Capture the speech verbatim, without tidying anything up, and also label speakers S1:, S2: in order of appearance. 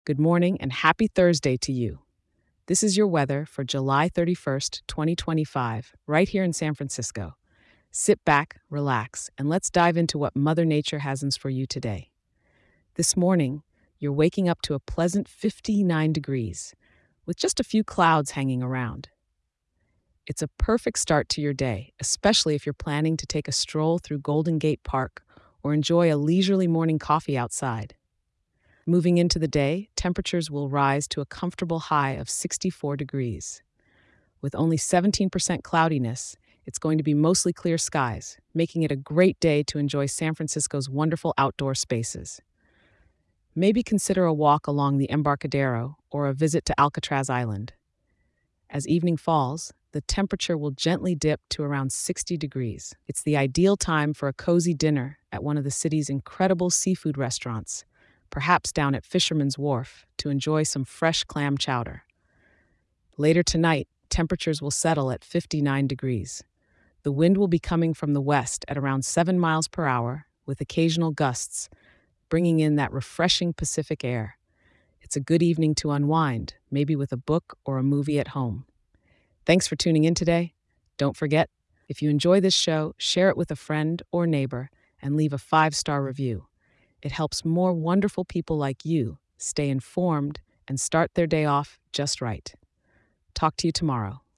S1: Good morning and happy Thursday to you. This is your weather for July thirty-first, twenty twenty-five, right here in San Francisco. Sit back, relax, and let's dive into what Mother Nature has in store for you today. This morning, you're waking up to a pleasant fifty-nine degrees, with just a few clouds hanging around. It's a perfect start to your day, especially if you're planning to take a stroll through Golden Gate Park or enjoy a leisurely morning coffee outside. Moving into the day, temperatures will rise to a comfortable high of sixty-four degrees. With only seventeen percent cloudiness, it's going to be mostly clear skies, making it a great day to enjoy San Francisco's wonderful outdoor spaces. Maybe consider a walk along the Embarcadero or a visit to Alcatraz Island. As evening falls, the temperature will gently dip to around sixty degrees. It's the ideal time for a cozy dinner at one of the city's incredible seafood restaurants, perhaps down at Fisherman's Wharf, to enjoy some fresh clam chowder. Later tonight, temperatures will settle at fifty-nine degrees. The wind will be coming from the west at around seven miles per hour, with occasional gusts, bringing in that refreshing Pacific air. It's a good evening to unwind, maybe with a book or a movie at home. Thanks for tuning in today. Don't forget, if you enjoy this show, share it with a friend or neighbor and leave a five-star review. It helps more wonderful people like you stay informed and start their day off just right. Talk to you tomorrow.